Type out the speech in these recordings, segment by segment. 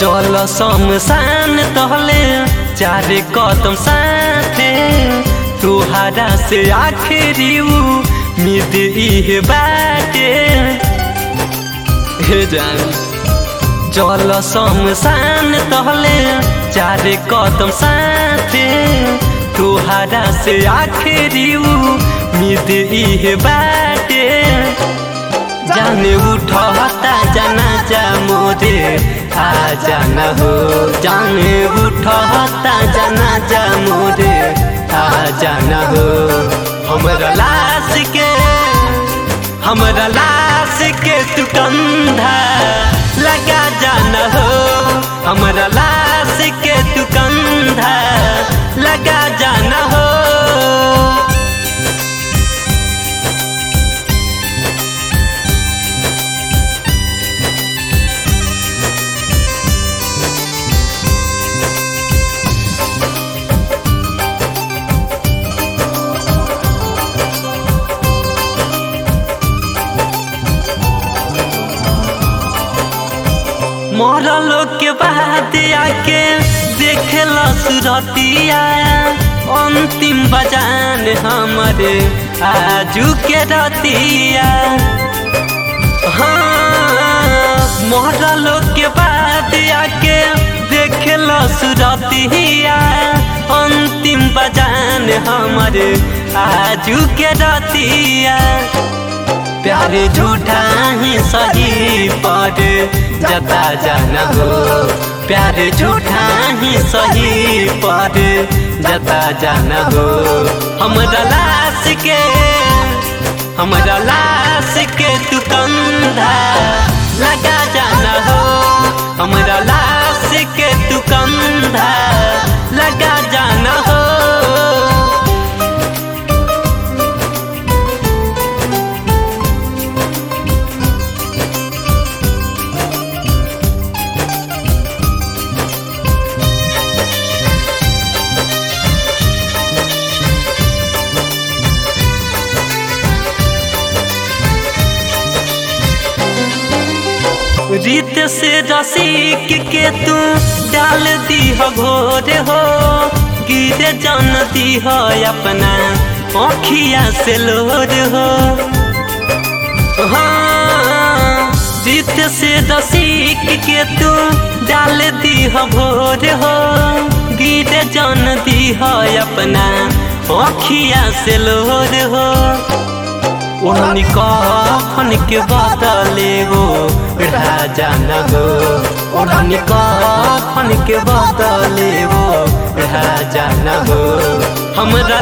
चल शमशान तहले चार कदम साथे तुहारा से आखिरी उम्मीद इहे बाटे हे जान। चल शमशान तहले चार कदम साथे तुहारा से आखिरी उम्मीद इहे बाटे। जाने उठता जनाजा मोरे आ जाना हो, जाने उठता जनाजा मोरे आ जाना हो। हमरा लाश के तू कंधा लगा जाना हो, हमरा लाश के तू कंधा लगा जाना हो। मरलो के बाद आके देखेला सुरतिया अंतिम बजान हमारे आजू के रतिया। हाँ मरलो के बाद आके देखेला सुरतिया अंतिम बजान हमारे आजू के रतिया। प्यार झूठा ही सही पर जता जाना हो, प्यार झूठा ही सही पर जता जाना हो। हमरा लाश के तू कंधा लगा जाना हो, हमरा लाश के तू कंधा लगा जाना हो। रीत से रसिक के तू डाल दी हो घोर हो, गिरे जान दी हो अपना आँखिया से लोर हो। हाँ रीत से रसिक के तू डाल दी हो घोर हो, गिरे जान दी हो अपना आँखिया से लोर हो। ओढ़नी कफन के बदले वो बढ़ा जाना हो, ओढ़नी कफन के बदले वो बढ़ा जाना हो। हमरा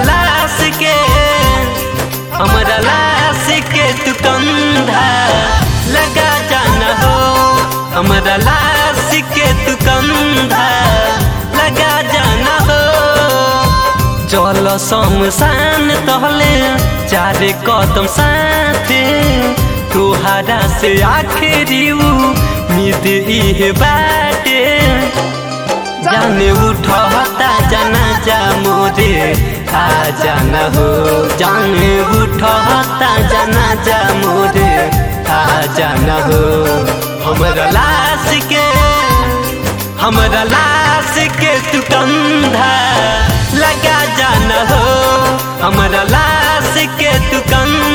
लाश के तू कंधा लगा जाना हो, हमरा लाश के तू कंधा लगा जाना हो। चल शमशान तहले चार कदम साथे तुहारा से आखिरी उम्मीद इहे बाटे। जाने उठता जनाजा मोरे आ जाना हो, जाने उठता जनाजा मोरे आ जाना हो। हमरा लाश के तू कंधा लगा जाना हो, हमरा लाश के तू कंधा